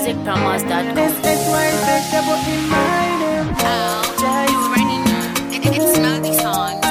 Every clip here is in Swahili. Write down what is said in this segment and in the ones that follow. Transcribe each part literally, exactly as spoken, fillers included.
music promos dot com. This is why I step up in my name. Oh, you already know. It, it's Melody Songs.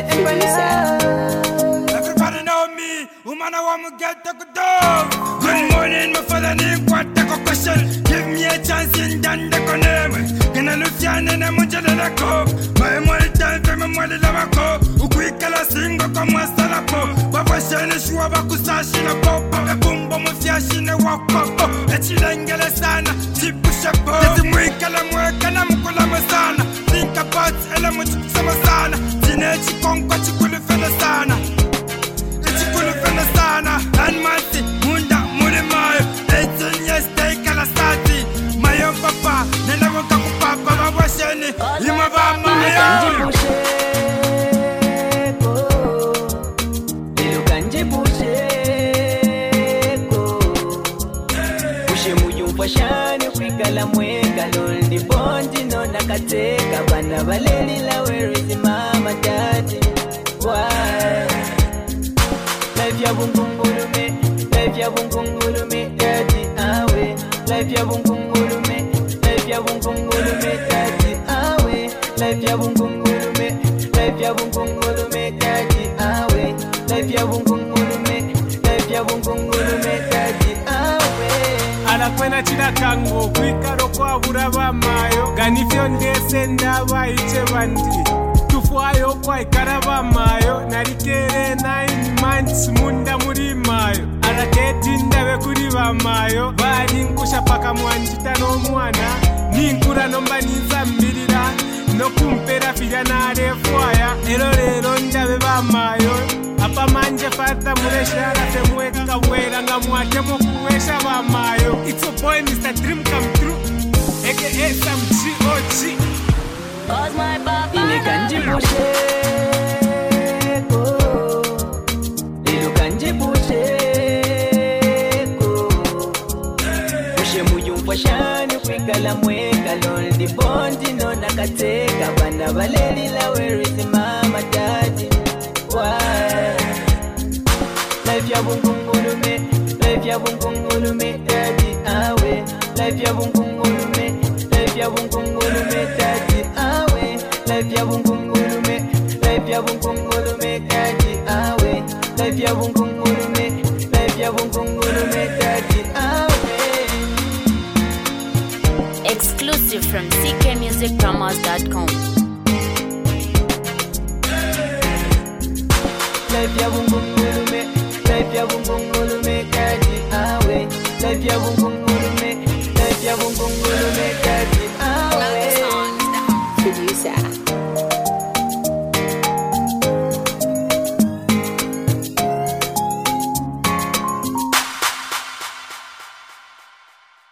Everybody know me. Woman, I want to get the good dog. Good morning, my father name. What the question? Give me a chance in Dan the Connem. Can I look yan and I'm on the cop? My money time for my money lava cop. Who quick a single come was the lapo. Papa Shane is sure about Kusashi in a pop. A boom bomb of Yash in a walk pop. A chilangala sana. Chip push up. Let him wake a work and I'm Kulamasana. Think about Elamut Samasana. Teenage Conquer Chikulifenasana. It's Chikulifenasana. And Mati, Munda, Murimayo. eighteen years, take Kalasati. My own papa, never come papa, Baba Shani. You my mama. Shani kwikala mweka londi bondi no nakateka bana baleli la where is mama daddy why life ya bungungulume life ya bungungulume daddy awe life ya bungungulume life ya bungungulume daddy awe life ya bungungulume life ya bungungulume daddy awe life ya bungungulume life ya bungungulume daddy awe Alakwena chidakango kwikaro kwa buraba mayo ganifyo ndese ndaba iche bandi tufwayo kwa ikaraba mayo narikere nine months munda muri mayo araketi ndabe kuri ba mayo bari nkusha paka mwanjita no mwana ninkura nomba ninzambirira no kumpera fira na refwaya ero rero ndabe ba mayo apa manje fata mureshara temweka wera nga mwatemo kuwesha ba mayo. It's a boy Mister Dream come true aka some G O G. Cause my papa Ile kanji busheko Ile kanji busheko Bushe muyumfa shani kwikala mweka londi bondi no nakateka bana baleli la where is mama daddy why life ya bungungulume life ya bungungulume daddy awe life ya bungungulume life ya bungungulume daddy awe life ya bungungulume life ya bungungulume daddy awe life ya bungungulume life ya bungungulume daddy awe. exclusive from C K music promos dot com. Life ya bungungulume, life ya bungungulume daddy awe. Life ya bungungulume, life ya bungungulume daddy awe. Melody Songs. Producer